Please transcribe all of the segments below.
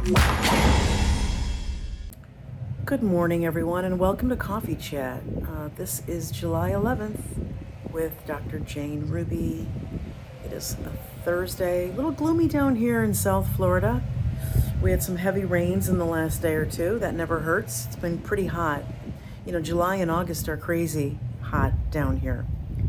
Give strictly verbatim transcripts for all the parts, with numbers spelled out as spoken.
Good morning, everyone, and welcome to Coffee Chat. Uh, this is July eleventh with Doctor Jane Ruby. It is a Thursday, a little gloomy down here in South Florida. We had some heavy rains in the last day or two. That never hurts. It's been pretty hot. You know, July and August are crazy hot down here.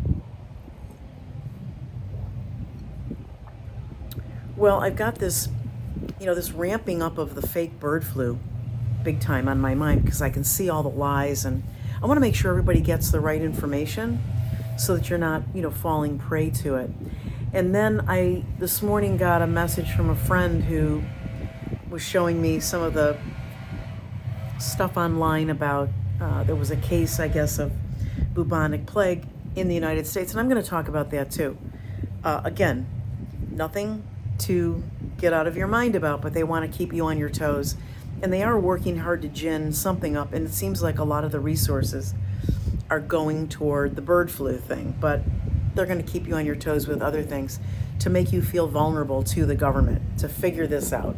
Well, I've got this, you know, this ramping up of the fake bird flu big time on my mind because I can see all the lies, and I want to make sure everybody gets the right information so that you're not, you know, falling prey to it. And then I this morning got a message from a friend who was showing me some of the stuff online about uh, there was a case, I guess, of bubonic plague in the United States, and I'm going to talk about that too. Uh, again, nothing to get out of your mind about, but they want to keep you on your toes. And they are working hard to gin something up, and it seems like a lot of the resources are going toward the bird flu thing, but they're going to keep you on your toes with other things to make you feel vulnerable to the government, to figure this out.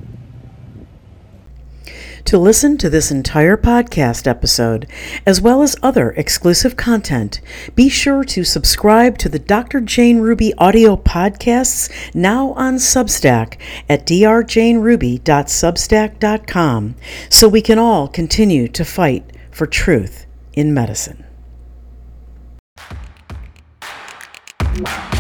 To listen to this entire podcast episode, as well as other exclusive content, be sure to subscribe to the Doctor Jane Ruby audio podcasts now on Substack at d r jane ruby dot substack dot com, so we can all continue to fight for truth in medicine.